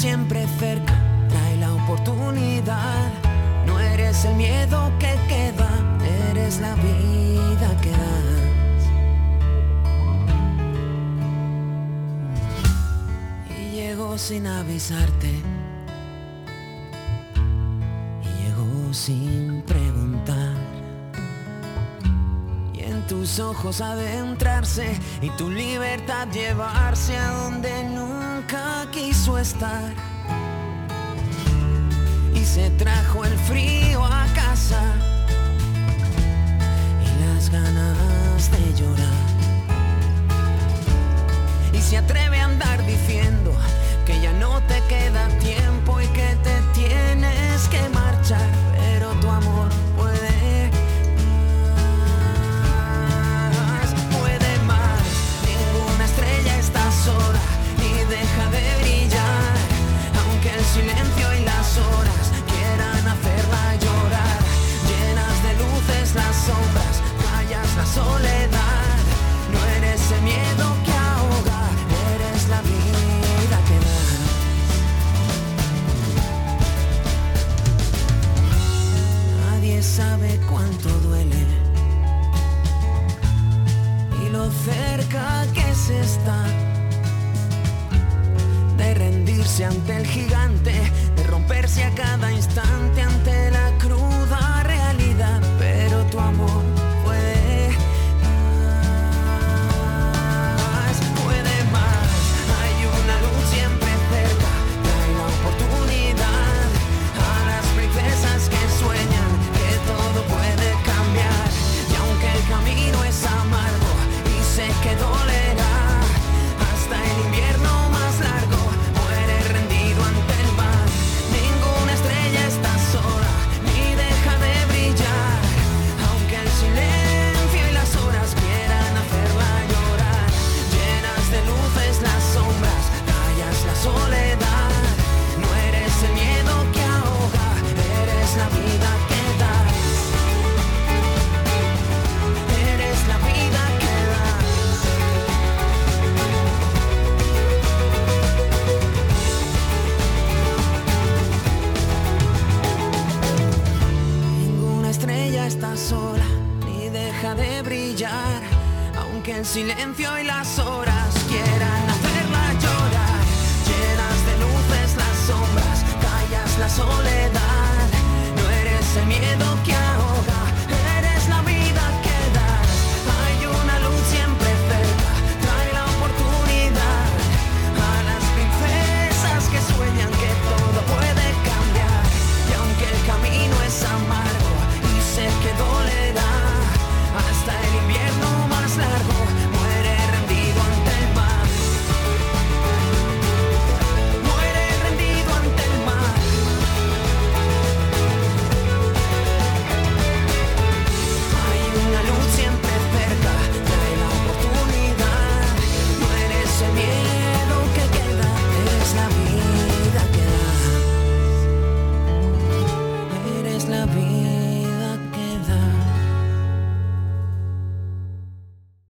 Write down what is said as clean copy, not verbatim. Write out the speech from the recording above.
siempre cerca, trae la oportunidad. No eres el miedo que queda, eres la vida que das. Y llegó sin avisarte, y llegó sin preguntar, y en tus ojos adentrarse y tu libertad llevarse a donde nunca quiso estar. Y se trajo el frío a casa y las ganas de llorar. Y se atreve a andar diciendo que ya no te queda tiempo y que te tienes que marchar, pero tu amor puede más. Ninguna estrella está sola ni deja de brillar, aunque el silencio y las horas quieran hacerla llorar. Llenas de luces las sombras, callas la soledad. No eres el miedo que ahoga, eres la vida que das. Nadie sabe cuánto duele y lo cerca que se está de rendirse ante el gigante, de romperse a cada instante ante la cruda realidad. Pero tu amor puede más. Hay una luz siempre cerca, trae la oportunidad a las princesas que sueñan que todo puede cambiar. Y aunque el camino es amargo y sé que dolerá, hasta el invierno más largo muere rendido ante el mar. Ninguna estrella está sola ni deja de brillar, aunque el silencio y las horas quieran hacerla llorar. Llenas de luces las sombras, callas la soledad. No eres el miedo que ahoga, eres la vida que das. Eres la vida que das. Ninguna estrella está sola ni deja de brillar, aunque el silencio y las horas